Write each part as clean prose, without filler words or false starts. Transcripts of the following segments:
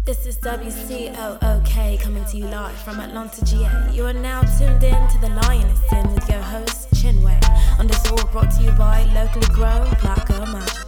This is WCOOK coming to you live from Atlanta, GA. You are now tuned in to The Lioness Den with your host, Chinwei. On this all brought to you by locally grown Black Girl Magic.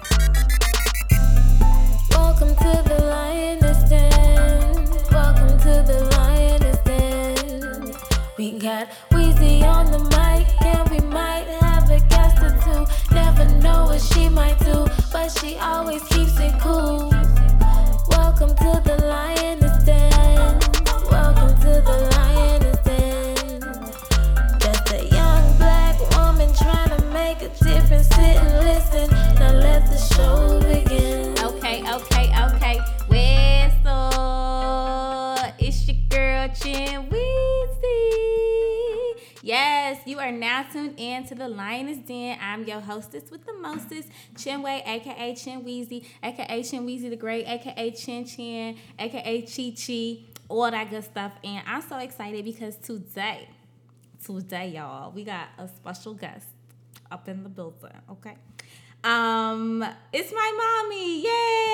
Welcome to The Lioness Den. Welcome to The Lioness Den. We got Weezy on the mic, and we might have a guest or two. Never know what she might do, but she always keeps it cool. Welcome to The Lioness Den. Welcome to The Lioness Den. Just a young black woman trying to make a difference. Sit and listen. Now let the show begin. Okay. Whistle. It's your girl, Chin Weezy. Yes, you are now tuned in to The Lioness Den. I'm your hostess with the mostest, Chinwei, aka Chin Weezy, aka Chin Weezy the Great, aka Chin Chin, aka Chi Chi, all that good stuff. And I'm so excited because today, y'all, we got a special guest up in the building, okay? It's my mommy.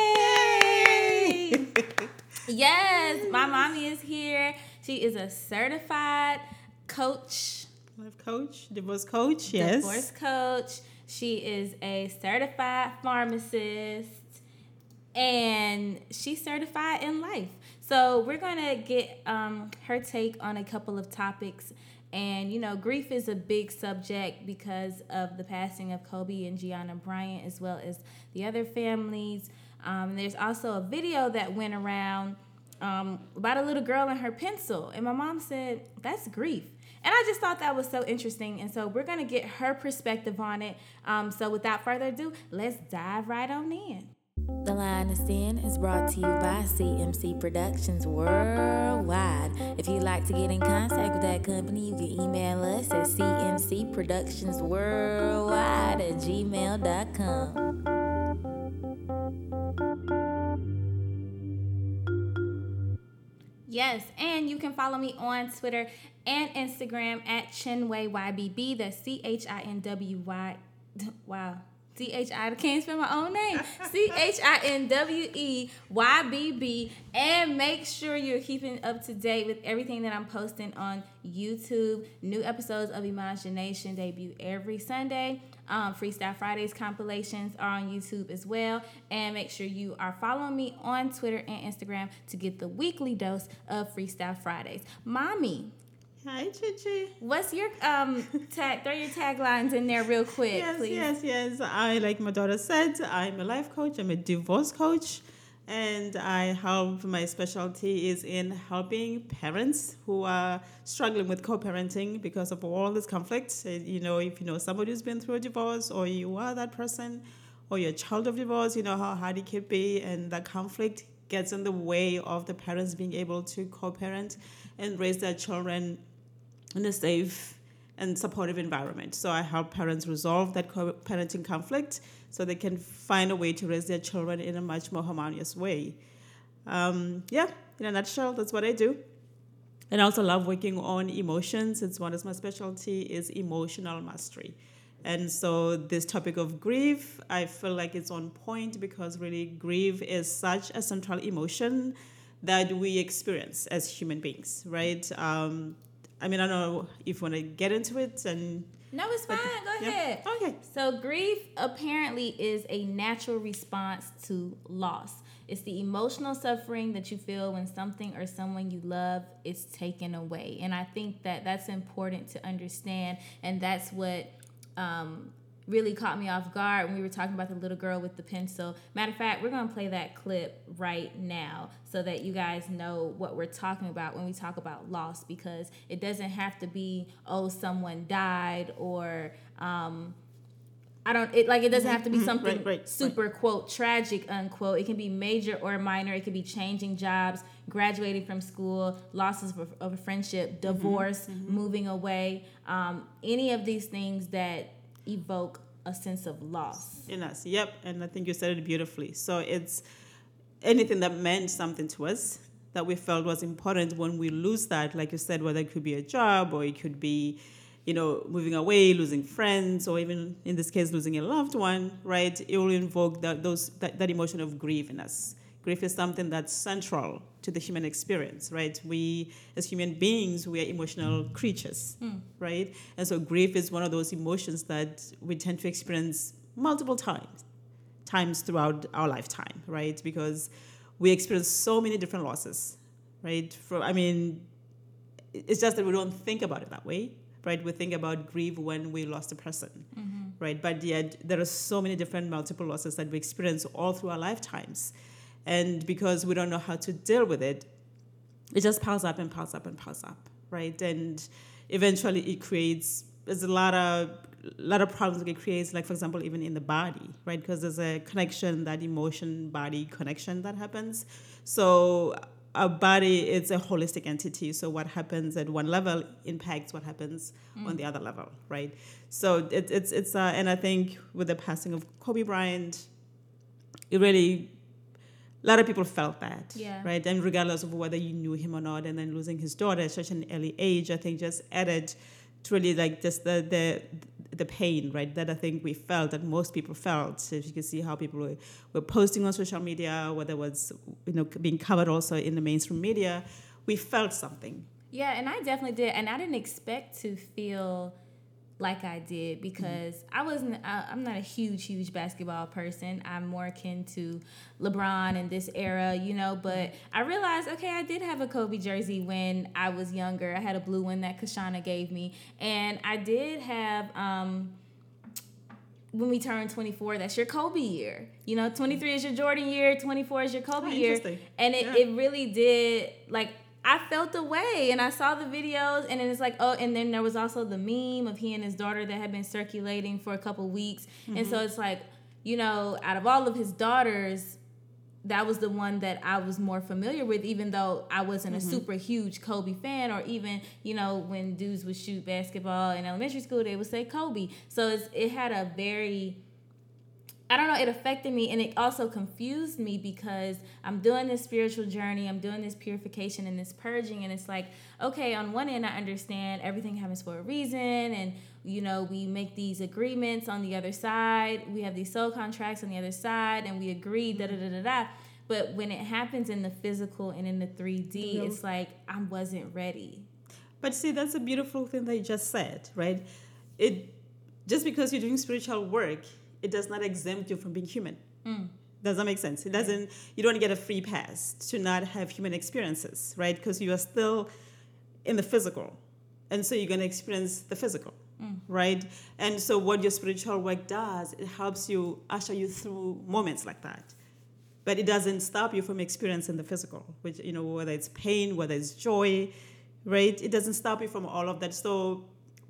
Yay! Yes, my mommy is here. She is a certified coach. Life coach, divorce coach, yes. Divorce coach. She is a certified pharmacist. And she's certified in life. So we're going to get her take on a couple of topics. And, you know, grief is a big subject because of the passing of Kobe and Gianna Bryant, as well as the other families. There's also a video that went around about a little girl and her pencil. And my mom said, that's grief. And I just thought that was so interesting. And so we're going to get her perspective on it. So without further ado, let's dive right on in. The Lioness Den is brought to you by CMC Productions Worldwide. If you'd like to get in contact with that company, you can email us at cmcproductionsworldwide@gmail.com. Yes, and you can follow me on Twitter and Instagram at ChinweiYBB. That's CHINWY. Wow. I can't spell my own name. CHINWEYBB. And make sure you're keeping up to date with everything that I'm posting on YouTube. New episodes of Imagination debut every Sunday. Freestyle Fridays compilations are on YouTube as well. And make sure you are following me on Twitter and Instagram to get the weekly dose of Freestyle Fridays. Mommy. Hi, Chichi. What's your tag? Throw your taglines in there real quick, please. Yes. Like my daughter said, I'm a life coach. I'm a divorce coach, and my specialty is in helping parents who are struggling with co-parenting because of all this conflict. You know, if you know somebody who's been through a divorce, or you are that person, or you're a child of divorce, you know how hard it can be, and that conflict gets in the way of the parents being able to co-parent and raise their children in a safe and supportive environment. So I help parents resolve that co-parenting conflict so they can find a way to raise their children in a much more harmonious way. In a nutshell, that's what I do. And I also love working on emotions. It's one of my specialty is emotional mastery. And so this topic of grief, I feel like it's on point because really grief is such a central emotion that we experience as human beings, right? I don't know if you want to get into it. No, it's fine. Go ahead. Okay. So grief apparently is a natural response to loss. It's the emotional suffering that you feel when something or someone you love is taken away. And I think that that's important to understand. And that's what really caught me off guard when we were talking about the little girl with the pencil. Matter of fact, we're going to play that clip right now so that you guys know what we're talking about when we talk about loss, because it doesn't have to be, someone died, or it doesn't have to be something super quote tragic unquote. It can be major or minor. It could be changing jobs, graduating from school, losses of a friendship, divorce, moving away, any of these things that evoke a sense of loss in us. Yep. And I think you said it beautifully. So it's anything that meant something to us that we felt was important. When we lose that, like you said, whether it could be a job, or it could be, moving away, losing friends, or even in this case losing a loved one, right? It will invoke that emotion of grief in us. Grief is something that's central to the human experience, right? We, as human beings, we are emotional creatures, right? And so grief is one of those emotions that we tend to experience multiple times throughout our lifetime, right? Because we experience so many different losses, right? It's just that we don't think about it that way, right? We think about grief when we lost a person, right? But yet there are so many different multiple losses that we experience all through our lifetimes. And because we don't know how to deal with it, it just piles up and piles up and piles up, right? And eventually it creates, there's a lot of problems it creates, like, for example, even in the body, right? Because there's a connection, that emotion-body connection that happens. So our body, it's a holistic entity. So what happens at one level impacts what happens on the other level, right? So it's and I think with the passing of Kobe Bryant, it really, a lot of people felt that, right? And regardless of whether you knew him or not, and then losing his daughter at such an early age, I think just added to really like just the pain, right? That I think we felt, that most people felt. So if you can see how people were posting on social media, whether it was being covered also in the mainstream media, we felt something. Yeah, and I definitely did, and I didn't expect to feel like I did because I'm not a huge basketball person. I'm more akin to LeBron in this era, but I realized, okay, I did have a Kobe jersey when I was younger. I had a blue one that Kashana gave me, and I did have, when we turned 24, that's your Kobe year. 23 is your Jordan year, 24 is your Kobe year. And it really did, like, I felt the way, and I saw the videos, and then it's like, oh, and then there was also the meme of he and his daughter that had been circulating for a couple weeks. And so it's like, out of all of his daughters, that was the one that I was more familiar with, even though I wasn't a super huge Kobe fan, or even, when dudes would shoot basketball in elementary school, they would say Kobe. So it had a very, I don't know, it affected me, and it also confused me because I'm doing this spiritual journey, I'm doing this purification and this purging, and it's like, okay, on one end I understand everything happens for a reason, and we make these agreements on the other side, we have these soul contracts on the other side, and we agree, da-da-da-da-da. But when it happens in the physical and in the 3D, it's like, I wasn't ready. But see, that's a beautiful thing that you just said, right? Just because you're doing spiritual work, it does not exempt you from being human. Does that make sense? It doesn't. You don't get a free pass to not have human experiences, right? Because you are still in the physical, and so you're going to experience the physical, right? And so what your spiritual work does, it helps you usher you through moments like that, but it doesn't stop you from experiencing the physical, which whether it's pain, whether it's joy, right? It doesn't stop you from all of that. So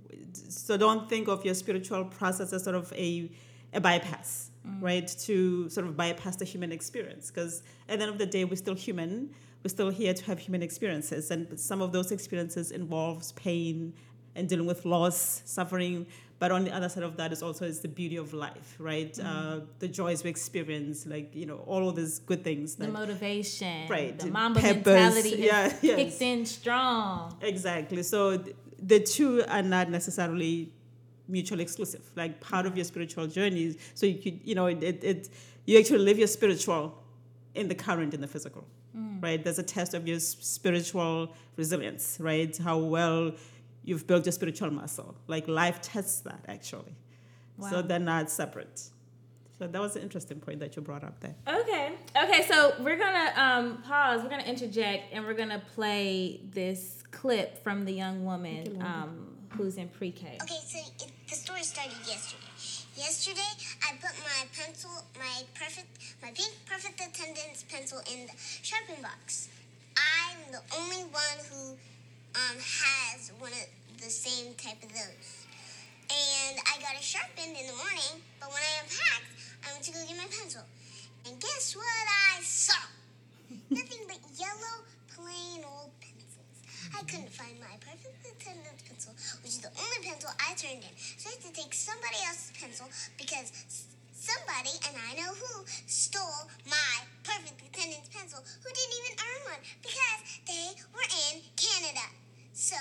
don't think of your spiritual process as sort of a bypass, right? To sort of bypass the human experience, because at the end of the day, we're still human. We're still here to have human experiences, and some of those experiences involves pain and dealing with loss, suffering. But on the other side of that is the beauty of life, right? The joys we experience, like all of these good things. The motivation, right? The Mamba mentality, kicked in strong. Exactly. So the two are not necessarily mutually exclusive, like part of your spiritual journey. So you could, you actually live your spiritual in the current, in the physical, right? There's a test of your spiritual resilience, right? How well you've built your spiritual muscle. Like life tests that actually. Wow. So they're not separate. So that was an interesting point that you brought up there. Okay. So we're gonna pause. We're gonna interject, and we're gonna play this clip from the young woman who's in pre-K. Okay, so the story started yesterday. Yesterday, I put my pencil, my pink perfect attendance pencil in the sharpening box. I'm the only one who has one of the same type of those. And I got it sharpened in the morning, but when I unpacked, I went to go get my pencil. And guess what I saw? Nothing but yellow, plain old pencils. I couldn't find my perfect attendance pencil, which is the only pencil I turned in. So I had to take somebody else's pencil because somebody, and I know who, stole my perfect attendance pencil, who didn't even earn one because they were in Canada. So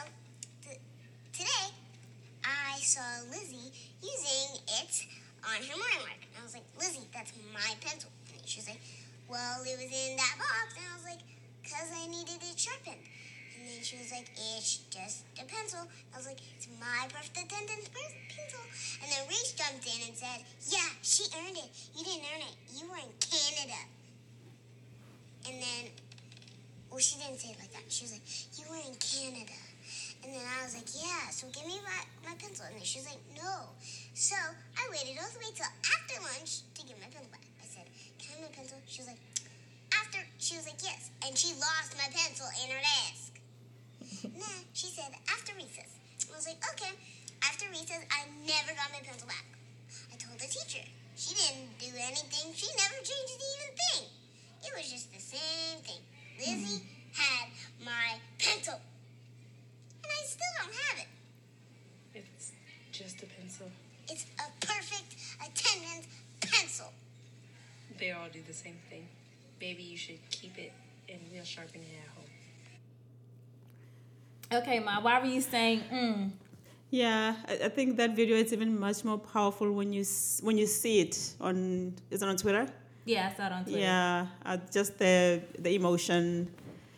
today, I saw Lizzie using it on her morning work. And I was like, Lizzie, that's my pencil. And she was like, well, it was in that box. And I was like, because I needed it sharpened. And then she was like, it's just a pencil. I was like, it's my perfect attendance pencil. And then Reese jumped in and said, yeah, she earned it. You didn't earn it. You were in Canada. And then, well, she didn't say it like that. She was like, you were in Canada. And then I was like, yeah, so give me my pencil. And then she was like, no. So I waited all the way till after lunch to get my pencil back. I said, can I have my pencil? She was like, after, she was like, yes. And she lost my pencil in her desk. And then she said, after recess. I was like, okay. After recess, I never got my pencil back. I told the teacher. She didn't do anything. She never changed the even thing. It was just the same thing. Lizzie had my pencil. And I still don't have it. It's just a pencil. It's a perfect attendance pencil. They all do the same thing. Maybe you should keep it and we'll sharpen it at home. Okay, Ma, why were you saying, Yeah, I think that video is even much more powerful when you see it on, is it on Twitter? Yeah, I saw it on Twitter. Yeah, just the emotion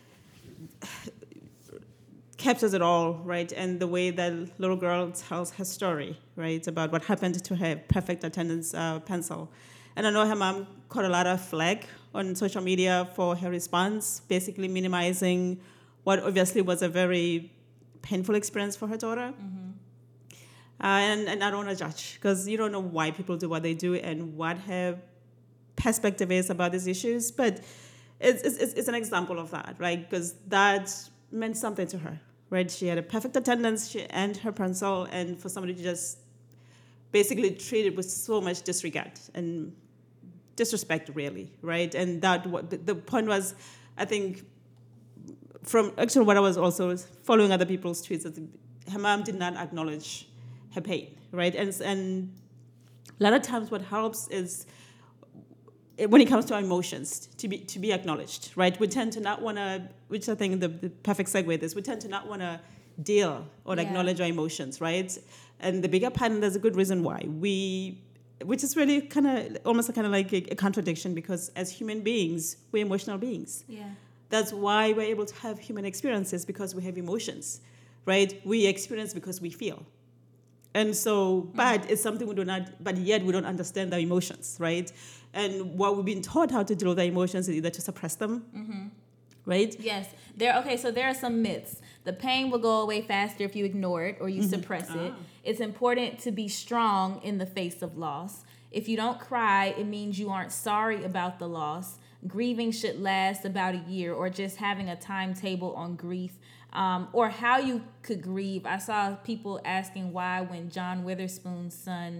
captures it all, right? And the way that little girl tells her story, right, about what happened to her perfect attendance pencil. And I know her mom caught a lot of flack on social media for her response, basically minimizing what obviously was a very painful experience for her daughter. And I don't want to judge, because you don't know why people do what they do and what her perspective is about these issues. But it's an example of that, right? Because that meant something to her, right? She had a perfect attendance, she earned her pencil, and for somebody to just basically treat it with so much disregard and disrespect, really, right? And that the point was, I think, from actually what I was also following other people's tweets, that her mom did not acknowledge her pain, right? And a lot of times what helps is, when it comes to our emotions, to be acknowledged, right? We tend to not want to, which I think the perfect segue is, we tend to not want to deal or acknowledge our emotions, right? And the bigger part, and there's a good reason why, which is really kind of almost kind of like a contradiction, because as human beings, we're emotional beings. Yeah. That's why we're able to have human experiences, because we have emotions, right? We experience because we feel. And so, but it's something we do not, but yet we don't understand our emotions, right? And what we've been taught how to deal with our emotions is either to suppress them, right? Yes. So there are some myths. The pain will go away faster if you ignore it or you suppress it. It's important to be strong in the face of loss. If you don't cry, it means you aren't sorry about the loss. Grieving should last about a year, or just having a timetable on grief, or how you could grieve. I saw people asking why when John Witherspoon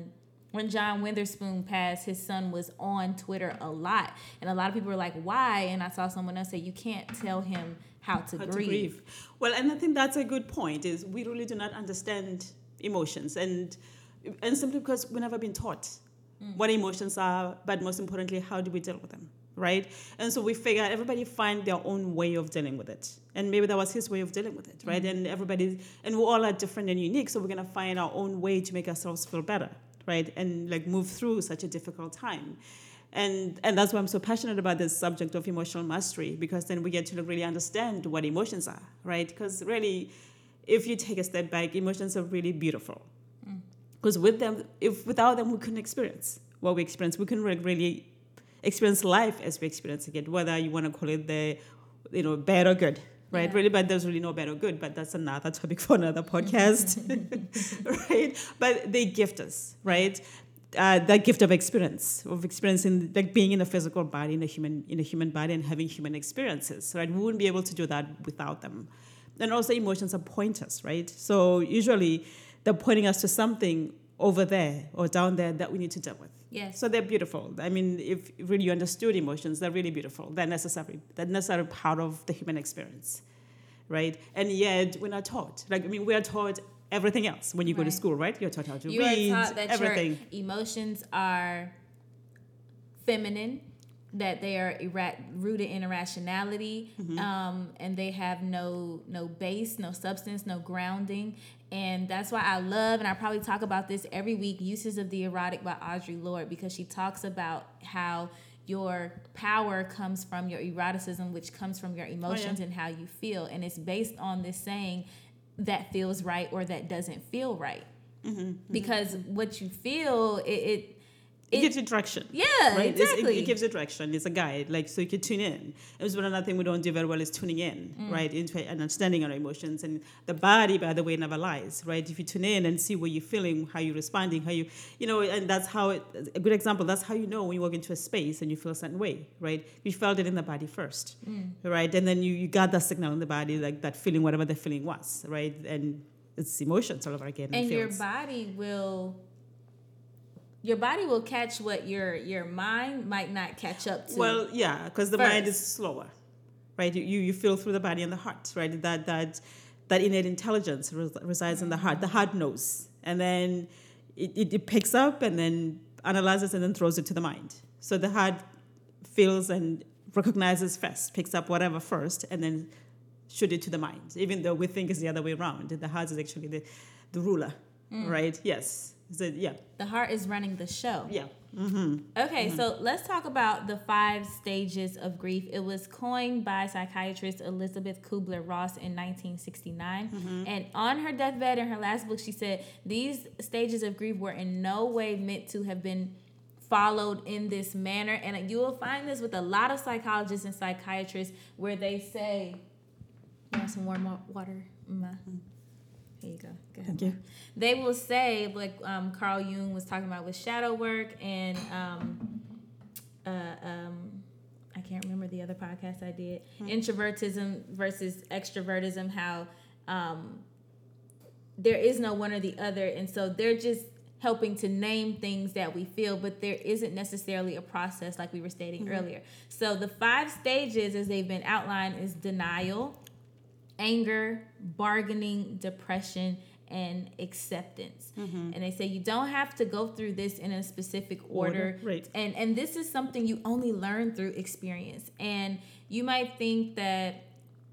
passed, his son was on Twitter a lot. And a lot of people were like, why? And I saw someone else say, you can't tell him how to grieve. Well, and I think that's a good point, is we really do not understand emotions. And simply because we've never been taught what emotions are, but most importantly, how do we deal with them, right? And so we figure everybody find their own way of dealing with it. And maybe that was his way of dealing with it, right? And we all are different and unique, so we're going to find our own way to make ourselves feel better, right? And like move through such a difficult time. And that's why I'm so passionate about this subject of emotional mastery, because then we get to really understand what emotions are, right? Because really, if you take a step back, emotions are really beautiful. Because without them, we couldn't experience what we experience. We couldn't really experience life as we're experiencing it, whether you want to call it bad or good, right? Yeah. Really, but there's really no bad or good, but that's another topic for another podcast, right? But they gift us, right? That gift of experiencing, like being in a physical body, in a human body, and having human experiences, right? We wouldn't be able to do that without them. And also, emotions are pointers, right? So usually, they're pointing us to something over there or down there that we need to deal with. Yes. So they're beautiful. I mean, if really you understood emotions, they're really beautiful. They're necessary. They're necessary part of the human experience, right? And yet, we're not taught. We are taught everything else when you go to school, right? You're taught how to read, You are taught that everything. your emotions are feminine, that they are rooted in irrationality, and they have no base, no substance, no grounding. And that's why I love, and I probably talk about this every week, Uses of the Erotic by Audre Lorde, because she talks about how your power comes from your eroticism, which comes from your emotions and how you feel. And it's based on this saying that feels right or that doesn't feel right. Because what you feel, it gives you direction. Yeah, right? exactly. It gives you direction. It's a guide, like, so you can tune in. It was one another thing we don't do very well is tuning in, right, into and understanding our emotions. And the body, by the way, never lies, right? If you tune in and see what you're feeling, how you're responding, how you know, and that's how a good example. That's how you know when you walk into a space and you feel a certain way, right? You felt it in the body first, right, and then you got that signal in the body, like that feeling, whatever the feeling was, right, and it's emotions all over again. And your feels. body will catch what your mind might not catch up to. Well, yeah, because the mind is slower, right? You feel through the body and the heart, right? That innate intelligence resides in the heart. The heart knows, and then it picks up and then analyzes and then throws it to the mind. So the heart feels and recognizes first, picks up whatever first, and then shoot it to the mind. Even though we think it's the other way around, the heart is actually the ruler, right? Yes. So, yeah. The heart is running the show. Yeah. Okay, so let's talk about the 5 stages of grief. It was coined by psychiatrist Elizabeth Kubler-Ross in 1969. And on her deathbed, in her last book, she said, these stages of grief were in no way meant to have been followed in this manner. And you will find this with a lot of psychologists and psychiatrists where they say, you want some warm water? Here you go. Go ahead. Thank you. They will say, like Carl Jung was talking about with shadow work, and I can't remember the other podcast I did. Introvertism versus extrovertism. How there is no one or the other, and so they're just helping to name things that we feel, but there isn't necessarily a process like we were stating earlier. So the 5 stages, as they've been outlined, is denial, anger, bargaining, depression, and acceptance. And they say you don't have to go through this in a specific order. Right. And this is something you only learn through experience. And you might think that,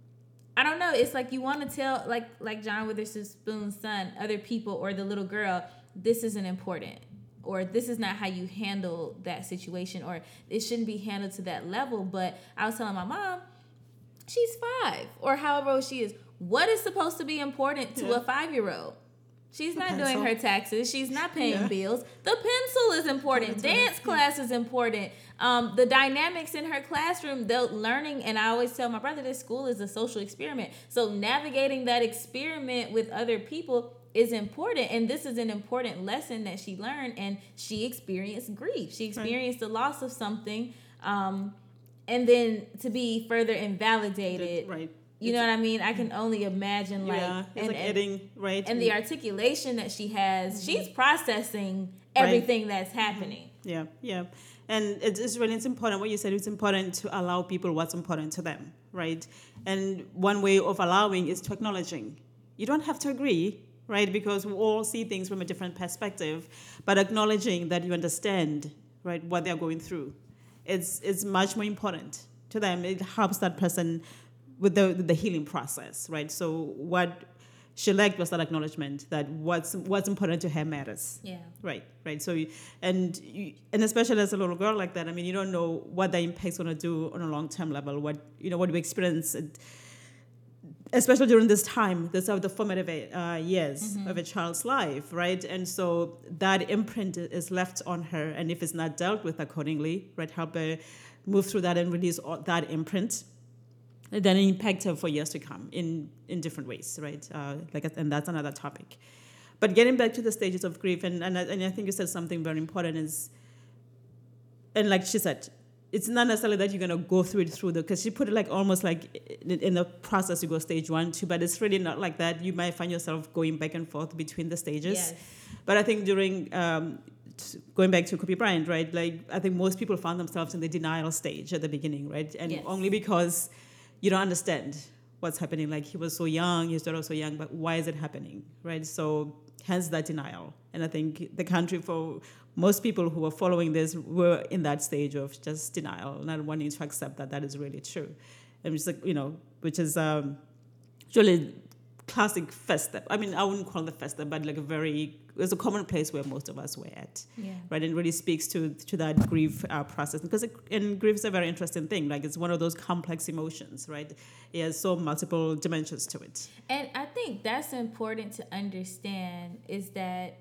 I don't know, it's like you want to tell, like John Witherspoon's son, other people, or the little girl, this isn't important, or this is not how you handle that situation, or it shouldn't be handled to that level. But I was telling my mom, she's 5, or however old she is. What is supposed to be important to a 5-year-old? She's not doing her taxes. She's not paying bills. The pencil is important. Dance class is important. The dynamics in her classroom, the learning, and I always tell my brother this school is a social experiment. So navigating that experiment with other people is important. And this is an important lesson that she learned. And she experienced grief. She experienced the loss of something. And then to be further invalidated. Right. You know what I mean? I can only imagine, like, it's like adding, right? And the articulation that she has, she's processing everything that's happening. Yeah. And it's important what you said. It's important to allow people what's important to them, right? And one way of allowing is to acknowledging. You don't have to agree, right? Because we all see things from a different perspective, but acknowledging that you understand, right, what they're going through. It's much more important to them. It helps that person with the healing process, right? So what she lacked was that acknowledgement that what's important to her matters. Yeah. Right. So and especially as a little girl like that, I mean, you don't know what the impact's going to do on a long-term level. What we experience, especially during this time, these are the formative years of a child's life, right? And so that imprint is left on her, and if it's not dealt with accordingly, right, help her move through that and release that imprint, then impact her for years to come in different ways, right? And that's another topic. But getting back to the stages of grief, and I think you said something very important is, and like she said, it's not necessarily that you're going to go because she put it like almost like in the process you go stage 1, 2, but it's really not like that. You might find yourself going back and forth between the stages. Yes. But I think during, going back to Kobe Bryant, right? Like I think most people found themselves in the denial stage at the beginning, right? And only because you don't understand what's happening. Like he was so young, his daughter was so young, but why is it happening, right? So hence that denial. And I think the country, for most people who were following this, were in that stage of just denial, not wanting to accept that is really true. And just like, which is really classic first step. I mean, I wouldn't call it the first step, but like a very was a common place where most of us were at. Yeah. Right, and really speaks to that grief process, because and grief is a very interesting thing. Like, it's one of those complex emotions, right? It has so multiple dimensions to it. And I think that's important to understand, is that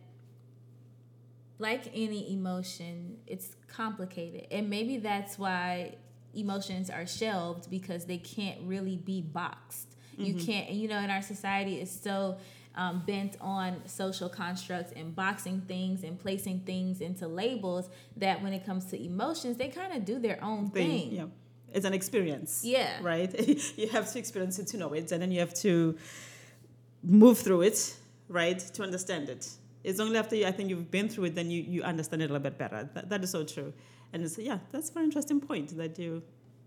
like any emotion, it's complicated. And maybe that's why emotions are shelved, because they can't really be boxed. You can't, in our society, it's so bent on social constructs and boxing things and placing things into labels, that when it comes to emotions, they kind of do their own thing. Yeah. It's an experience. Yeah. Right? You have to experience it to know it, and then you have to move through it, right, to understand it. It's only after I think you've been through it, then you understand it a little bit better. That is so true. And it's, that's a very interesting point that you,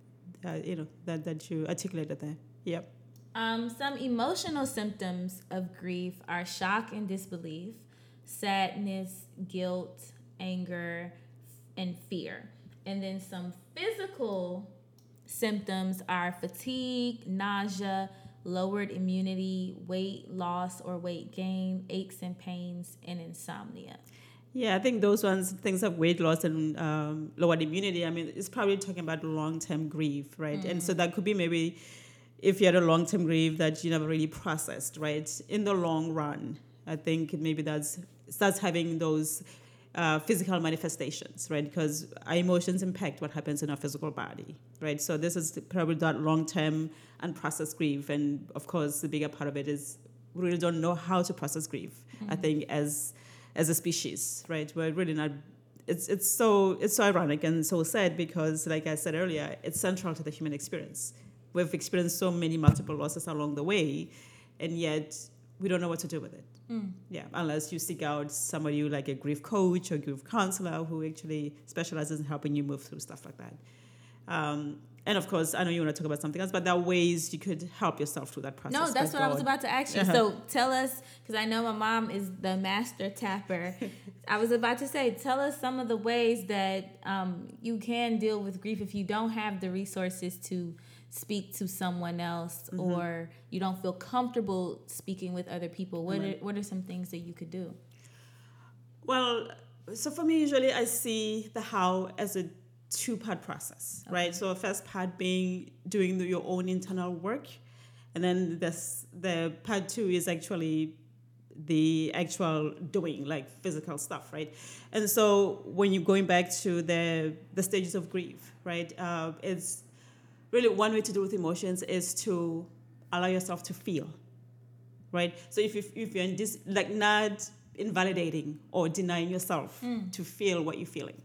that you articulated there. Yep. Some emotional symptoms of grief are shock and disbelief, sadness, guilt, anger, and fear. And then some physical symptoms are fatigue, nausea, lowered immunity, weight loss or weight gain, aches and pains, and insomnia. Yeah, I think those things of weight loss and lowered immunity, I mean, it's probably talking about long-term grief, right? And so that could be maybe if you had a long-term grief that you never really processed, right? In the long run, I think maybe starts having those physical manifestations, right? Because our emotions impact what happens in our physical body, right? So this is probably that long-term unprocessed grief. And of course, the bigger part of it is we really don't know how to process grief, I think, as a species, right? We're really not. It's so ironic and so sad, because, like I said earlier, it's central to the human experience. We've experienced so many multiple losses along the way, and yet we don't know what to do with it. Yeah, unless you seek out somebody like a grief coach or grief counselor who actually specializes in helping you move through stuff like that. And of course, I know you want to talk about something else, but there are ways you could help yourself through that process. No, that's what I was about to ask you. So tell us, because I know my mom is the master tapper. I was about to say, tell us some of the ways that you can deal with grief if you don't have the resources to speak to someone else, or you don't feel comfortable speaking with other people. What are some things that you could do? Well, so for me, usually I see the how as a two-part process, right? So first part being doing your own internal work, and then the part two is actually the actual doing, like physical stuff, right? And so when you're going back to the stages of grief, right, it's really one way to deal with emotions is to allow yourself to feel, right? So if you're in this, like, not invalidating or denying yourself to feel what you're feeling.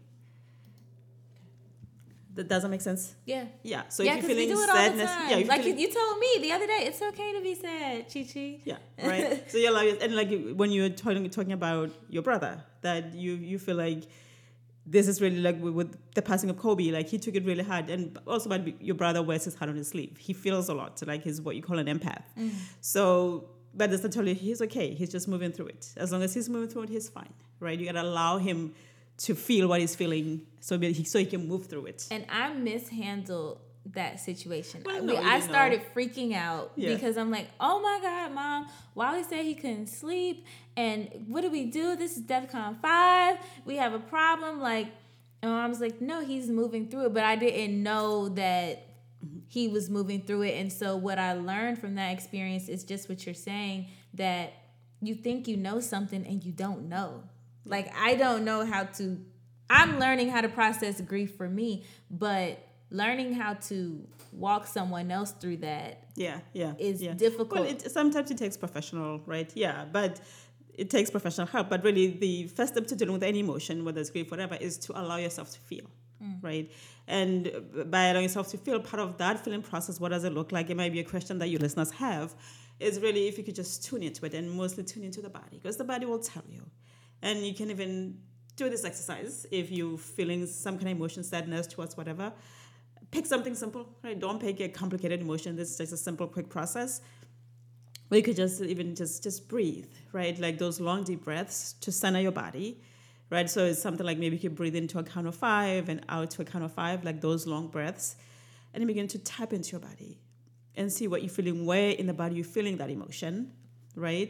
That doesn't make sense? Yeah. Yeah. So Yeah, if you're because we feeling do it all the sadness, time. yeah, Like you told me the other day, it's okay to be sad, Chi-Chi. Yeah, right. So you allow and like when you're talking about your brother, that you feel like this is really like with the passing of Kobe, like he took it really hard, and also about your brother wears his heart on his sleeve. He feels a lot, like he's what you call an empath. So, but it's not totally, he's okay. He's just moving through it. As long as he's moving through it, he's fine, right? You gotta allow him to feel what he's feeling, so he can move through it. And I mishandled that situation. Well, I started freaking out because I'm like, oh my God, Mom, Wally said he couldn't sleep, and what do we do? This is DEFCON 5. We have a problem. Like, and Mom's like, no, he's moving through it, but I didn't know that he was moving through it. And so what I learned from that experience is just what you're saying, that you think you know something and you don't know. Like, I don't know I'm learning how to process grief for me, but learning how to walk someone else through that is difficult. Well, sometimes it takes professional, right? Yeah, but it takes professional help. But really, the first step to dealing with any emotion, whether it's grief, whatever, is to allow yourself to feel, right? And by allowing yourself to feel, part of that feeling process, what does it look like? It might be a question that your listeners have, is really if you could just tune into it, and mostly tune into the body, because the body will tell you. And you can even do this exercise if you're feeling some kind of emotion, sadness towards whatever. Pick something simple, right? Don't pick a complicated emotion. This is just a simple, quick process. Or you could just breathe, right? Like those long, deep breaths to center your body, right? So it's something like maybe you could breathe into a count of 5 and out to a count of 5, like those long breaths. And then begin to tap into your body and see what you're feeling, where in the body you're feeling that emotion, right?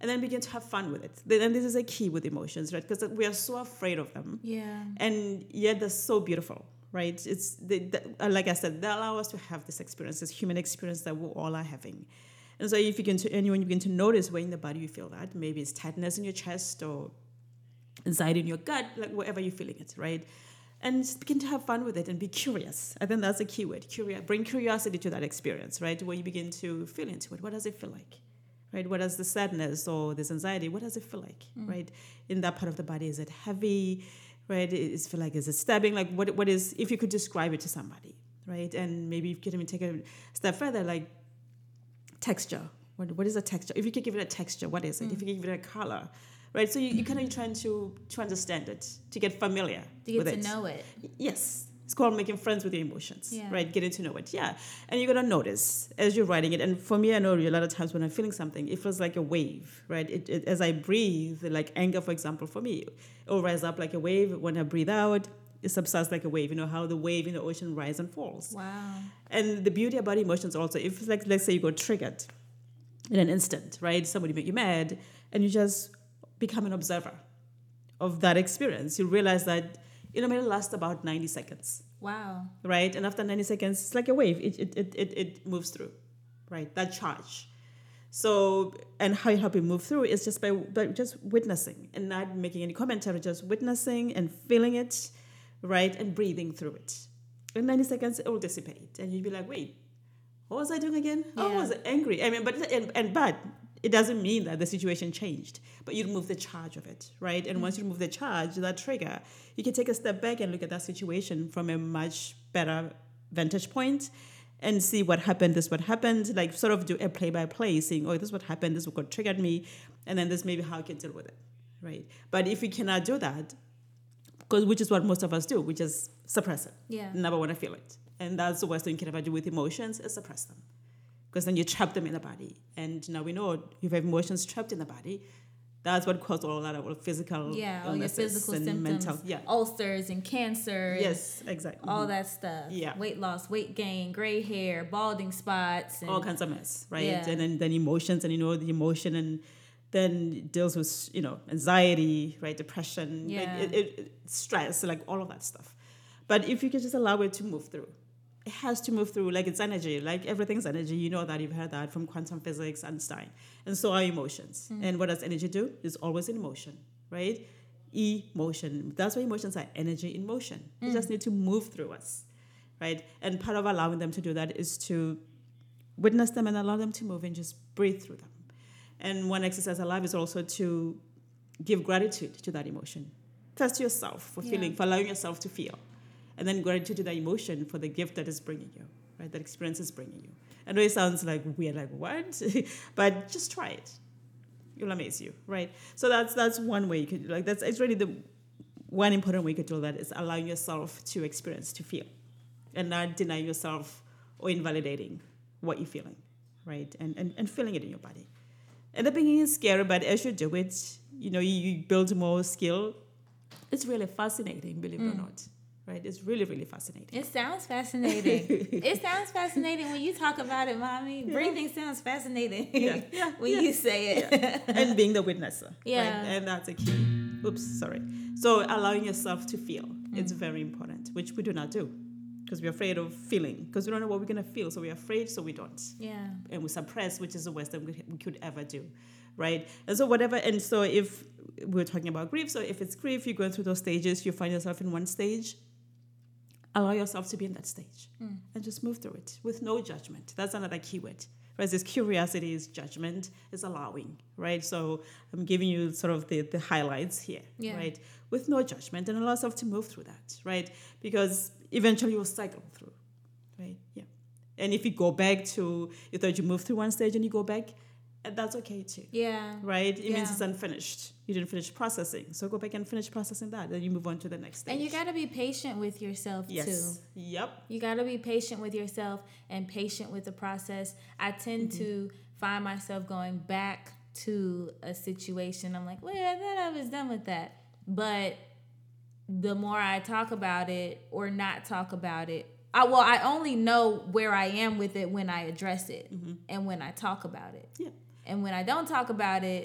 and then begin to have fun with it. And this is a key with emotions, right? Because we are so afraid of them. Yeah. And yet they're so beautiful, right? Like I said, they allow us to have this experience, this human experience that we all are having. And so if you can, when you begin to notice where in the body you feel that, maybe it's tightness in your chest or anxiety in your gut, like wherever you're feeling it, right? And just begin to have fun with it and be curious. I think that's a key word. Bring curiosity to that experience, right? Where you begin to feel into it. What does it feel like? Right? What is the sadness or this anxiety? What does it feel like? Right? In that part of the body, is it heavy? Right? Is it feel like, is it stabbing? Like what is, if you could describe it to somebody, right? And maybe you could even take it a step further, like texture. What is a texture? If you could give it a texture, what is it? If you could give it a color, right? So you kind of trying to understand it, to get familiar with it. To know it. Yes. It's called making friends with your emotions, Yeah. right? Getting to know it, yeah. And you're going to notice as you're writing it. And for me, I know a lot of times when I'm feeling something, it feels like a wave, right? As I breathe, like anger, for example, for me, it will rise up like a wave. When I breathe out, it subsides like a wave. You know how the wave in the ocean rises and falls. Wow. And the beauty about emotions also, if it's like, let's say you got triggered in an instant, right? Somebody make you mad, and you just become an observer of that experience. You realize that it may last about 90 seconds, Wow. right? And after 90 seconds, it's like a wave. It moves through, right? That charge. So, and how you help it move through is just by just witnessing and not making any commentary, just witnessing and feeling it, right? And breathing through it. In 90 seconds, it will dissipate. And you'd be like, wait, what was I doing again? Oh, I Yeah. was angry. I mean, but it doesn't mean that the situation changed, but you remove the charge of it, right? And once you remove the charge, that trigger, you can take a step back and look at that situation from a much better vantage point and see what happened, this what happened, like sort of do a play-by-play, saying, oh, this is what happened, this is what triggered me, and then this maybe how I can deal with it, right? But if you cannot do that, which is what most of us do, we just suppress it. Yeah. Never want to feel it. And that's the worst thing you can ever do with emotions, is suppress them. Because then you trap them in the body. And now we know if you have emotions trapped in the body, that's what causes all that of physical Yeah, all your illnesses physical and symptoms, mental. Yeah. ulcers and cancer. And Yes, exactly. all that stuff. Yeah. Weight loss, weight gain, gray hair, balding spots. And All kinds of mess, right? Yeah. And then emotions, and the emotion, and then it deals with, anxiety, right? Depression, Yeah. stress, like all of that stuff. But if you can just allow it to move through, it has to move through, like it's energy, like everything's energy. You know that, you've heard that from quantum physics, Einstein. And so are emotions. And what does energy do? It's always in motion, right? Emotion. That's why emotions are energy in motion. They just need to move through us, right? And part of allowing them to do that is to witness them and allow them to move and just breathe through them. And one exercise I love is also to give gratitude to that emotion. First to yourself for feeling, for allowing yourself to feel. And then gratitude to the emotion for the gift that is bringing you, right? That experience is bringing you. I know it sounds like weird, like what? But just try it. It'll amaze you, right? So that's one way you could, it's really the one important way you could do that, is allowing yourself to experience, to feel, and not denying yourself or invalidating what you're feeling, right? And feeling it in your body. At the beginning, it's scary, but as you do it, you build more skill. It's really fascinating, believe it or not. Right? It's really, really fascinating. It sounds fascinating. It sounds fascinating when you talk about it, Mommy. Yeah. Breathing sounds fascinating when you say it. Yeah. And being the witnesser. Yeah. Right? And that's a key. Oops, sorry. So allowing yourself to feel, it's very important, which we do not do. Because we're afraid of feeling. Because we don't know what we're going to feel. So we're afraid, so we don't. Yeah. And we suppress, which is the worst thing we could ever do. Right? And so whatever, and so if we're talking about grief, so if it's grief, you're going through those stages, you find yourself in one stage, allow yourself to be in that stage and just move through it with no judgment. That's another keyword. Right? This curiosity is judgment, is allowing, right? So I'm giving you sort of the highlights here, right? With no judgment, and allow yourself to move through that, right? Because eventually you'll cycle through, right? Yeah. And if you go back to, you thought you moved through one stage and you go back, and that's okay too. Yeah. Right? It means it's unfinished. You didn't finish processing. So go back and finish processing that. Then you move on to the next stage. And you got to be patient with yourself too. Yep. You got to be patient with yourself and patient with the process. I tend to find myself going back to a situation. I'm like, wait, I thought I was done with that. But the more I talk about it or not talk about it, I only know where I am with it when I address it and when I talk about it. Yeah. And when I don't talk about it,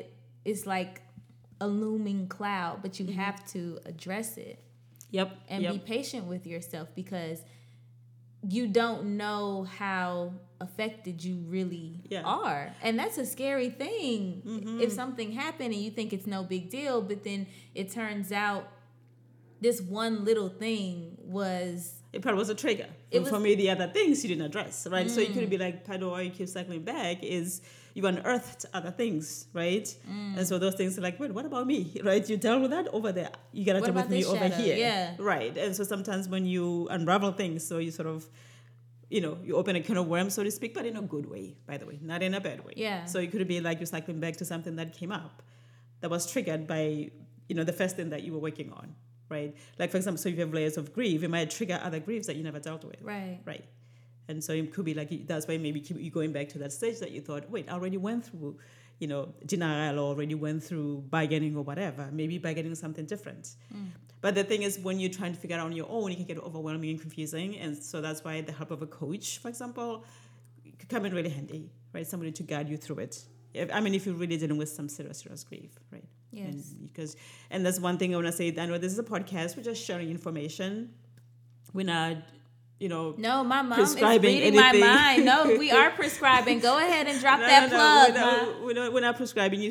it's like a looming cloud, but you have to address it Yep. and be patient with yourself, because you don't know how affected you really are. And that's a scary thing. If something happened and you think it's no big deal, but then it turns out this one little thing was... It probably was a trigger. For me, the other things you didn't address, right? So it could be like, part of why you keep cycling back is you unearthed other things, right? And so those things are like, wait, what about me, right? You dealt with that over there. You got to deal with me over here. Yeah. Right. And so sometimes when you unravel things, so you sort of, you open a can of worms, so to speak, but in a good way, by the way, not in a bad way. Yeah. So it could be like you're cycling back to something that came up that was triggered by, the first thing that you were working on. Right. Like, for example, so if you have layers of grief, it might trigger other griefs that you never dealt with. Right. Right. And so it could be like, that's why maybe you're going back to that stage that you thought, wait, I already went through, denial, or already went through bargaining or whatever. Maybe bargaining is something different. But the thing is, when you're trying to figure out on your own, it can get overwhelming and confusing. And so that's why the help of a coach, for example, could come in really handy, right? Somebody to guide you through it. If you're really dealing with some serious grief, right? Yes. And that's one thing I want to say. I know this is a podcast. We're just sharing information. We're not, No, my mom is prescribing reading anything. my mind. No, we are prescribing. Go ahead and drop that plug. We're not prescribing.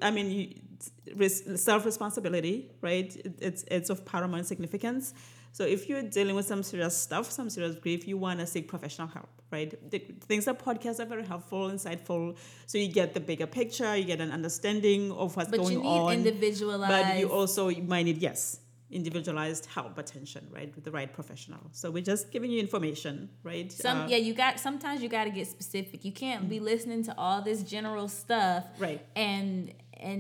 Self-responsibility, right? It's of paramount significance. So if you're dealing with some serious stuff, some serious grief, you want to seek professional help, right? Things like podcasts are very helpful, insightful. So you get the bigger picture, you get an understanding of what's going on. But you need individualized. But you might need, individualized help, attention, right? With the right professional. So we're just giving you information, right? Sometimes you got to get specific. You can't be listening to all this general stuff. Right. And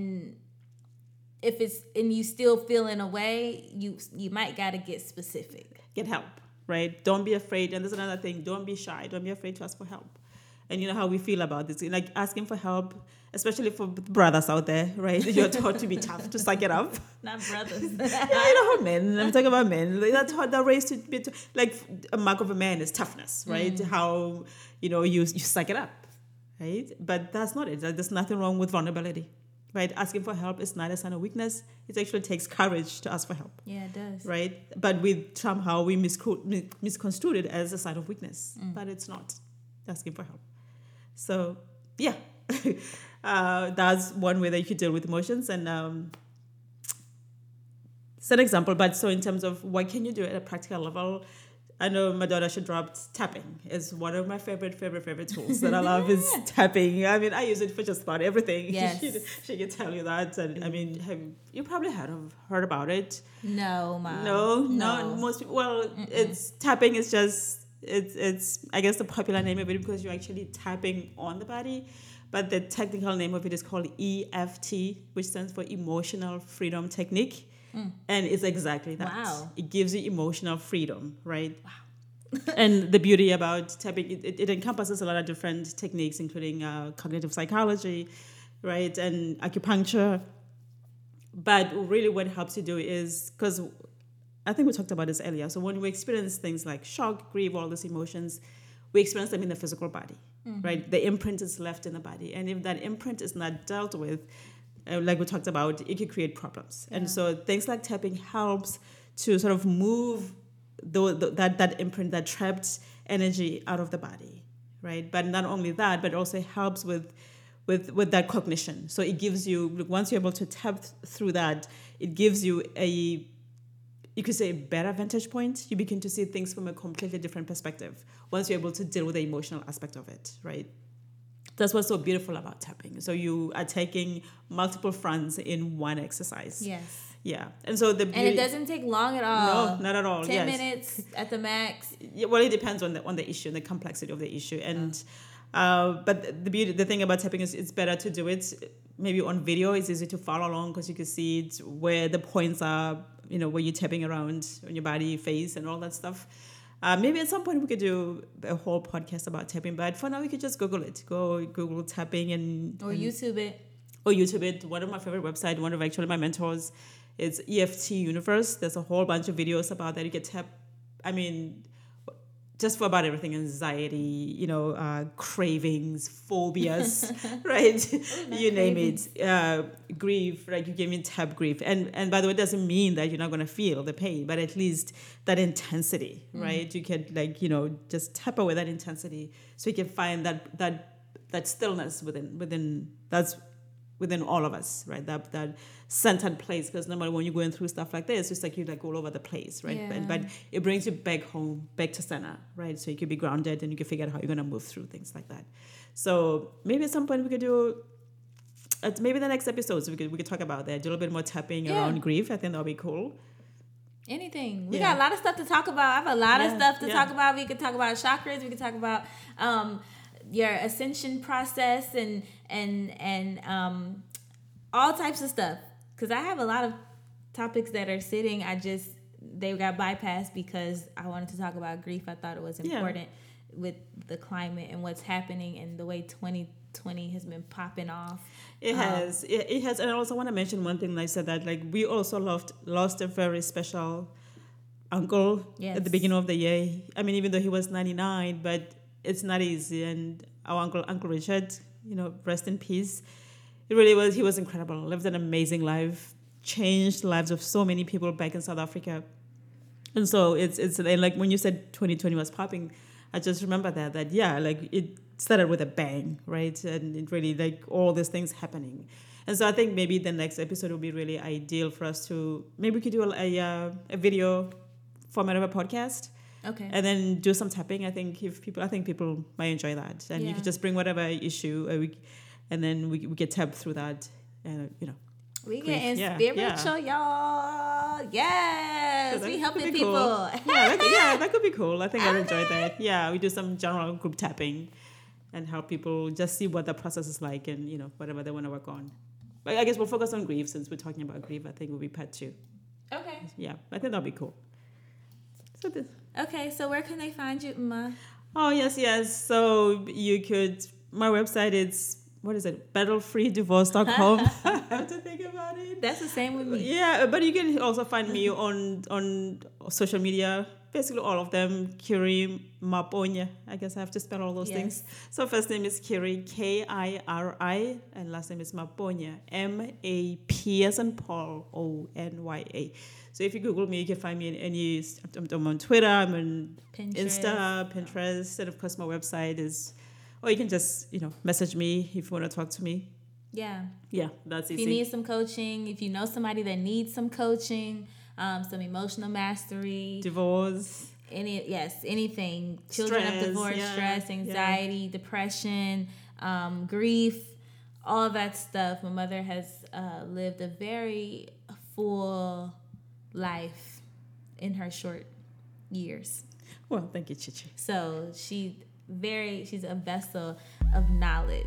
if you still feeling a way, you might got to get specific. Get help, right? Don't be afraid. And there's another thing. Don't be shy. Don't be afraid to ask for help. And you know how we feel about this. Like, asking for help, especially for brothers out there, right? You're taught to be tough, to suck it up. Not brothers. Men. I'm talking about men. They're raised to be, like, a mark of a man is toughness, right? How, you suck it up, right? But that's not it. There's nothing wrong with vulnerability. Right? Asking for help is not a sign of weakness. It actually takes courage to ask for help. Yeah, it does. Right? But somehow we misconstrued it as a sign of weakness. But it's not. Asking for help. So, yeah. That's one way that you could deal with emotions. And it's an example. But so in terms of what can you do at a practical level, I know my daughter, she dropped tapping. It's one of my favorite tools that I love is tapping. I use it for just about everything. Yes. She can tell you that. And have you probably heard about it? No, Mom. No. Most people, it's tapping is just, it's I guess the popular name of it because you're actually tapping on the body. But the technical name of it is called EFT, which stands for Emotional Freedom Technique. And it's exactly that. Wow. It gives you emotional freedom, right? Wow. And the beauty about tapping, it encompasses a lot of different techniques, including cognitive psychology, right, and acupuncture. But really what helps you do is, because I think we talked about this earlier, so when we experience things like shock, grief, all these emotions, we experience them in the physical body, right? The imprint is left in the body. And if that imprint is not dealt with, like we talked about, it could create problems. Yeah. And so things like tapping helps to sort of move that imprint, that trapped energy out of the body, right? But not only that, but also helps with that cognition. So it gives you, once you're able to tap through that, it gives you you could say a better vantage point. You begin to see things from a completely different perspective once you're able to deal with the emotional aspect of it, right? That's what's so beautiful about tapping. So you are taking multiple fronts in one exercise. Yes. Yeah. And so and it doesn't take long at all. No, not at all. 10 minutes at the max. Yeah, well, it depends on the issue and the complexity of the issue. And but the thing about tapping is it's better to do it maybe on video. It's easy to follow along because you can see it where the points are, where you're tapping around on your body, face, and all that stuff. Maybe at some point we could do a whole podcast about tapping, but for now we could just Google it. Go Google tapping or YouTube it. Or YouTube it. One of my favorite websites, one of actually my mentors, is EFT Universe. There's a whole bunch of videos about that. You can tap. just for about everything, anxiety, cravings, phobias, right? You name it, grief, right? You gave me tab grief. And by the way, it doesn't mean that you're not going to feel the pain, but at least that intensity, right? You can just tap away that intensity so you can find that stillness within all of us, right? That centered place. Because normally when you're going through stuff like this, it's like you're like all over the place, right? Yeah. But it brings you back home, back to center, right? So you can be grounded and you can figure out how you're going to move through things like that. So maybe at some point we could do, maybe the next episodes we could talk about that, do a little bit more tapping around grief. I think that'll be cool. Anything. We got a lot of stuff to talk about. I have a lot of stuff to talk about. We could talk about chakras. We could talk about your ascension process and all types of stuff. Because I have a lot of topics that are sitting. They got bypassed because I wanted to talk about grief. I thought it was important with the climate and what's happening and the way 2020 has been popping off. It has. And I also want to mention one thing. I said that we also lost a very special uncle at the beginning of the year. I mean, even though he was 99, but it's not easy. And our Uncle Richard, rest in peace. It really was. He was incredible. Lived an amazing life. Changed the lives of so many people back in South Africa. And so it's like when you said 2020 was popping, I just remember that it started with a bang, right? And it really all these things happening. And so I think maybe the next episode will be really ideal for us to, maybe we could do a video format of a podcast. Okay. And then do some tapping. I think people might enjoy that. And you could just bring whatever issue, and then we get tapped through that. We getting spiritual, y'all. Yes, So we helping cool. people. That could be cool. I think I'll enjoy that. Yeah, we do some general group tapping and help people just see what the process is like and, whatever they want to work on. But I guess we'll focus on grief since we're talking about grief. I think will be part 2. Okay. Yeah, I think that'll be cool. So where can they find you, Uma? Oh, yes. So you could, my website is, what is it? battlefreedivorce.com. I have to think about it. That's the same with me. Yeah, but you can also find me on social media, basically all of them. Kiri Maponya. I guess I have to spell all those things. So first name is Kiri, Kiri, and last name is Maponya, MAP as in Paul, ONYA. So if you Google me, you can find me in any. I'm on Twitter, I'm on Insta, Pinterest, and of course my website is. Or you can just message me if you want to talk to me. Yeah, that's easy. If you need some coaching, if you know somebody that needs some coaching, some emotional mastery, divorce, anything, children of divorce, stress, anxiety, depression, grief, all that stuff. My mother has lived a very full life in her short years. Well, thank you, Chichi. So she's a vessel of knowledge.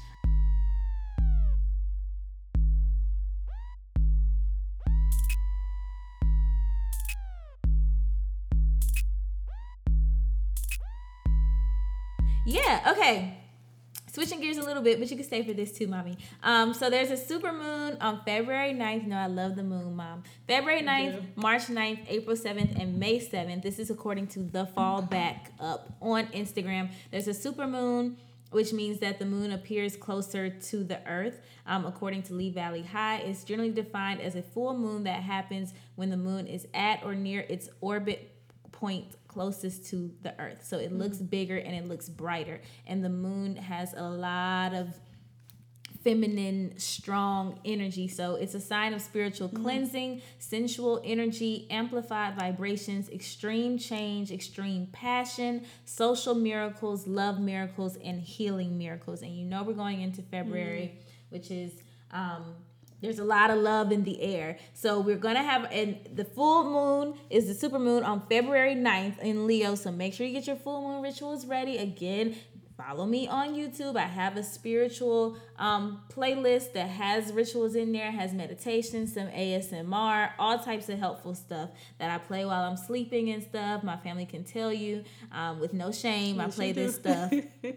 Yeah, okay. Switching gears a little bit, but you can stay for this too, Mommy. So there's a super moon on February 9th. No, I love the moon, Mom. February 9th, March 9th, April 7th, and May 7th. This is according to The Fall Back Up on Instagram. There's a super moon, which means that the moon appears closer to the earth. According to Lee Valley High, it's generally defined as a full moon that happens when the moon is at or near its orbit point closest to the earth. So it looks bigger and it looks brighter. And the moon has a lot of feminine, strong energy. So it's a sign of spiritual cleansing, sensual energy, amplified vibrations, extreme change, extreme passion, social miracles, love miracles, and healing miracles. And we're going into February, which is there's a lot of love in the air. So we're going to have, and the full moon is the super moon on February 9th in Leo. So make sure you get your full moon rituals ready. Again, follow me on YouTube. I have a spiritual playlist that has rituals in there, has meditation, some ASMR, all types of helpful stuff that I play while I'm sleeping and stuff. My family can tell you with no shame. I play this stuff.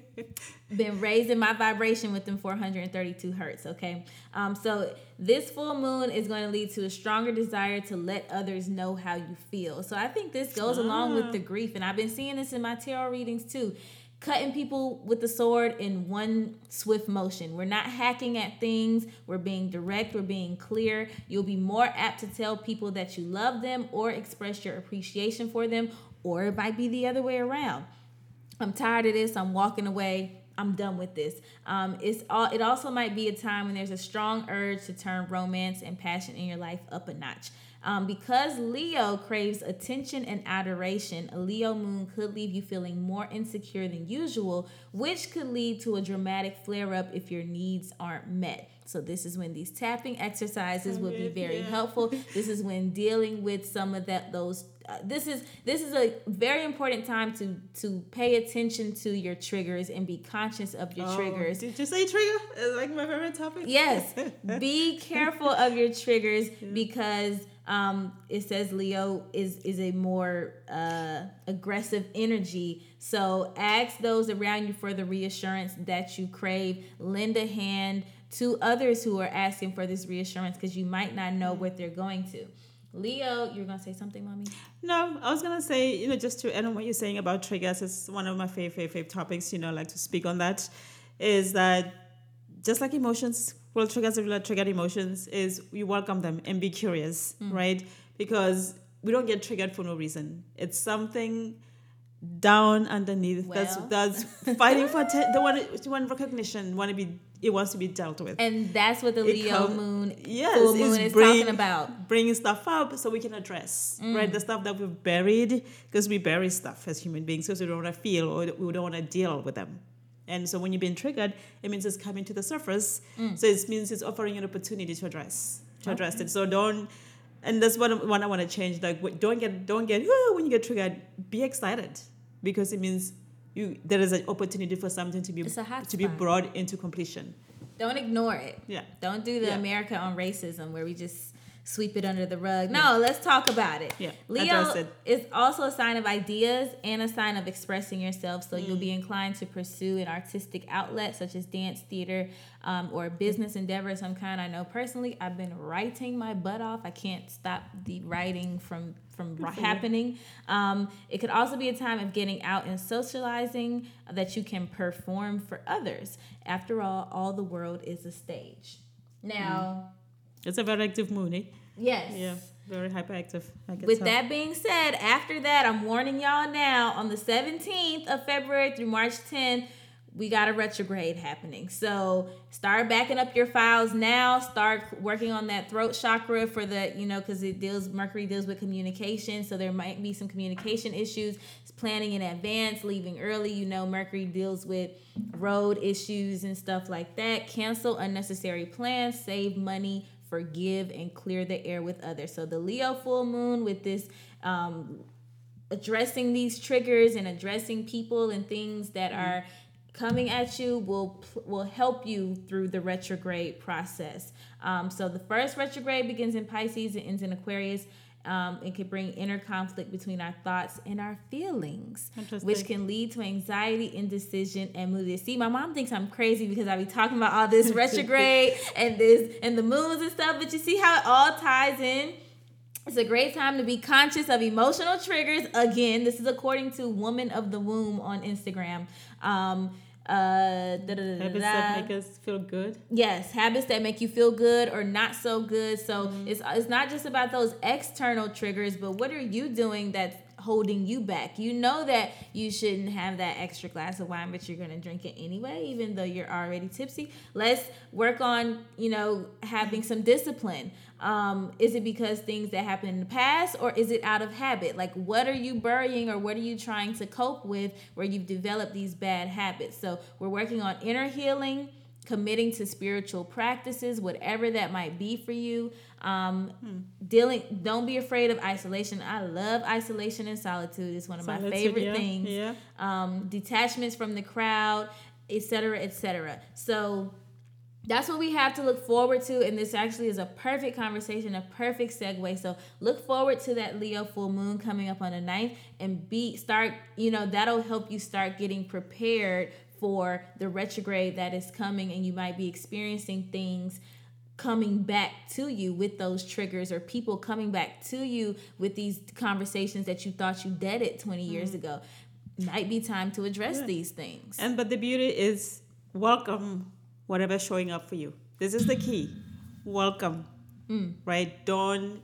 Been raising my vibration with them 432 hertz, okay? So this full moon is going to lead to a stronger desire to let others know how you feel. So I think this goes along with the grief, and I've been seeing this in my tarot readings too. Cutting people with the sword in one swift motion. We're not hacking at things. We're being direct. We're being clear. You'll be more apt to tell people that you love them or express your appreciation for them, or it might be the other way around. I'm tired of this. I'm walking away. I'm done with this. It also might be a time when there's a strong urge to turn romance and passion in your life up a notch. Because Leo craves attention and adoration, a Leo moon could leave you feeling more insecure than usual, which could lead to a dramatic flare-up if your needs aren't met. So this is when these tapping exercises will be very helpful. This is when dealing with some of those. This is a very important time to pay attention to your triggers and be conscious of your triggers. Did you say trigger? It's like my favorite topic. Yes. Be careful of your triggers because it says Leo is a more aggressive energy. So ask those around you for the reassurance that you crave. Lend a hand to others who are asking for this reassurance because you might not know what they're going to. Leo, you're going to say something, Mommy? No, I was going to say, just to add on what you're saying about triggers, it's one of my favorite topics, like to speak on that, is that just like emotions, triggers are triggered emotions, is you welcome them and be curious, right? Because we don't get triggered for no reason. It's something down underneath that's fighting for they want recognition, it wants to be dealt with, and that's what the Leo moon full moon is talking about, bringing stuff up so we can address right the stuff that we've buried, because we bury stuff as human beings because we don't want to feel or we don't want to deal with them. And so when you're being triggered, it means it's coming to the surface. So it means it's offering an opportunity to address it. So don't. And that's what I want to change. Like, don't get when you get triggered, be excited, because it means there is an opportunity for something to be brought into completion. Don't ignore it. Yeah. Don't do the America on racism where we just sweep it under the rug. No, let's talk about it. Yeah. Leo is also a sign of ideas and a sign of expressing yourself. So you'll be inclined to pursue an artistic outlet such as dance, theater, or a business endeavor of some kind. I know personally, I've been writing my butt off. I can't stop the writing from happening. It could also be a time of getting out and socializing that you can perform for others. After all the world is a stage. Now... It's a very active moon, eh? Yes. Yeah, very hyperactive. With that being said, after that, I'm warning y'all now, on the 17th of February through March 10th, we got a retrograde happening. So start backing up your files now. Start working on that throat chakra for the, because Mercury deals with communication. So there might be some communication issues. It's planning in advance, leaving early. Mercury deals with road issues and stuff like that. Cancel unnecessary plans, save money, forgive, and clear the air with others. So the Leo full moon with this addressing these triggers and addressing people and things that are coming at you will help you through the retrograde process. So the first retrograde begins in Pisces and ends in Aquarius. It can bring inner conflict between our thoughts and our feelings, which can lead to anxiety, indecision, and moodiness. See, my mom thinks I'm crazy because I be talking about all this retrograde and the moons and stuff, but you see how it all ties in? It's a great time to be conscious of emotional triggers. Again, this is according to Woman of the Womb on Instagram. Habits that make us feel good. Yes, habits that make you feel good or not so good. So it's not just about those external triggers, but what are you doing that's holding you back? You know that you shouldn't have that extra glass of wine, but you're going to drink it anyway, even though you're already tipsy. Let's work on, having some discipline. Is it because things that happened in the past, or is it out of habit? Like, what are you burying, or what are you trying to cope with where you've developed these bad habits? So we're working on inner healing, committing to spiritual practices, whatever that might be for you. Don't be afraid of isolation. I love isolation and solitude. It's one of my favorite things. Yeah. Detachments from the crowd, etc., etc. So that's what we have to look forward to, and this actually is a perfect conversation, a perfect segue. So look forward to that Leo full moon coming up on the 9th, and that'll help you start getting prepared for the retrograde that is coming, and you might be experiencing things coming back to you with those triggers, or people coming back to you with these conversations that you thought you deaded 20 years ago. Might be time to address these things. But the beauty is welcome whatever's showing up for you. This is the key. Welcome, right? Don't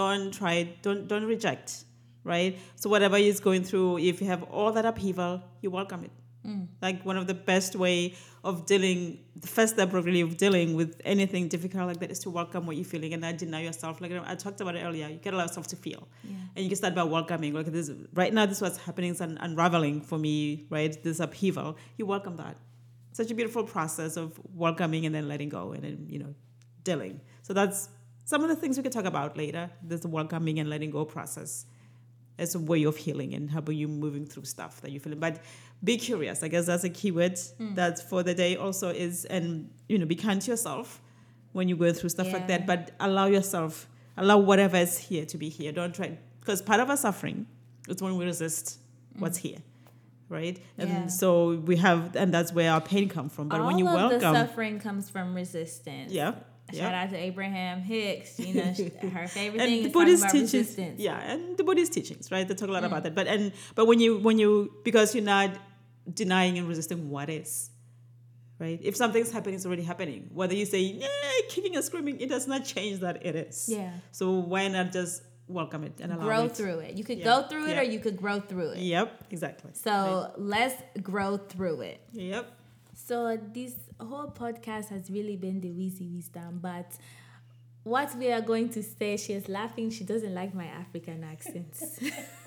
reject, right? So whatever is going through, if you have all that upheaval, you welcome it. Like one of the best way of dealing, the first step really of dealing with anything difficult like that is to welcome what you're feeling and not deny yourself. Like I talked about it earlier, you can allow yourself to feel. Yeah. And you can start by welcoming. Like this, right now, this is what's happening, is unraveling for me, right? This upheaval. You welcome that. Such a beautiful process of welcoming and then letting go and then, dealing. So that's some of the things we can talk about later. There's the welcoming and letting go process as a way of healing and how you moving through stuff that you're feeling. But be curious. I guess that's a keyword that for the day also is, and, be kind to yourself when you go through stuff like that. But allow whatever is here to be here. Don't try, because part of our suffering is when we resist what's here. Right? And so and that's where our pain comes from. But when you welcome, the suffering comes from resistance. Yeah. Shout out to Abraham Hicks. Her favorite thing is Buddhist talking about resistance. Yeah, and the Buddhist teachings, right? They talk a lot about that. But when you because you're not denying and resisting what is, right? If something's happening, it's already happening. Whether you say kicking and screaming, it does not change that it is. Yeah. So why not just welcome it and allow grow it. through it. You could go through it or you could grow through it. Yep, exactly. So let's grow through it. Yep. So this whole podcast has really been the Wheezy Wisdom, but what we are going to say, she is laughing. She doesn't like my African accents.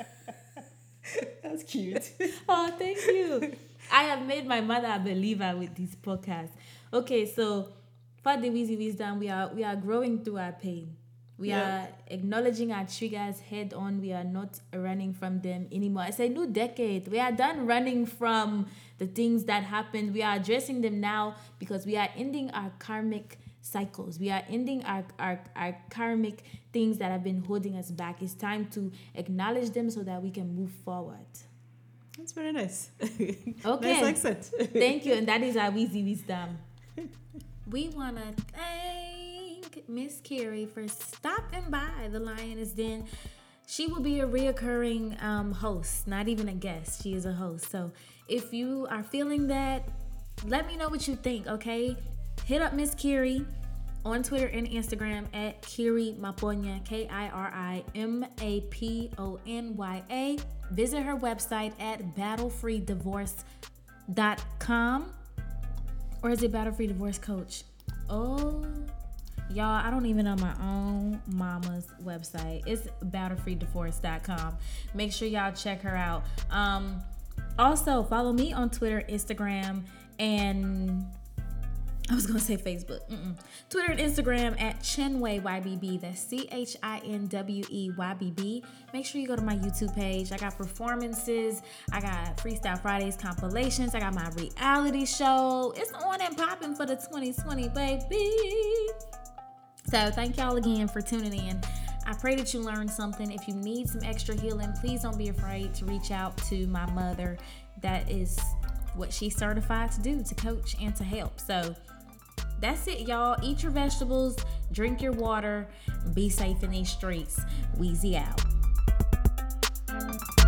That's cute. Oh, thank you. I have made my mother a believer with this podcast. Okay, so for the Wheezy Wisdom, we are growing through our pain. We are acknowledging our triggers head on. We are not running from them anymore. It's a new decade. We are done running from the things that happened. We are addressing them now because we are ending our karmic cycles. We are ending our karmic things that have been holding us back. It's time to acknowledge them so that we can move forward. That's very nice. Okay. Nice accent. Thank you. And that is our Wheezy Wisdom. We want to thank Miss Carrie for stopping by the Lioness Den. She will be a reoccurring host, not even a guest. She is a host. So if you are feeling that, let me know what you think, okay? Hit up Miss Carrie on Twitter and Instagram at Kiri Maponya, KiriMaponya. Visit her website at battlefreedivorce.com. Or is it Battle Free Divorce Coach? Oh, y'all, I don't even know my own mama's website. It's battlefreedivorce.com. Make sure y'all check her out. Also, follow me on Twitter, Instagram, and I was going to say Facebook. Twitter and Instagram at ChinwayYBB. That's ChinWeyBB. Make sure you go to my YouTube page. I got performances. I got Freestyle Fridays compilations. I got my reality show. It's on and popping for the 2020, baby. So thank y'all again for tuning in. I pray that you learned something. If you need some extra healing, please don't be afraid to reach out to my mother. That is what she's certified to do, to coach and to help. So that's it, y'all. Eat your vegetables, drink your water, be safe in these streets. Wheezy out.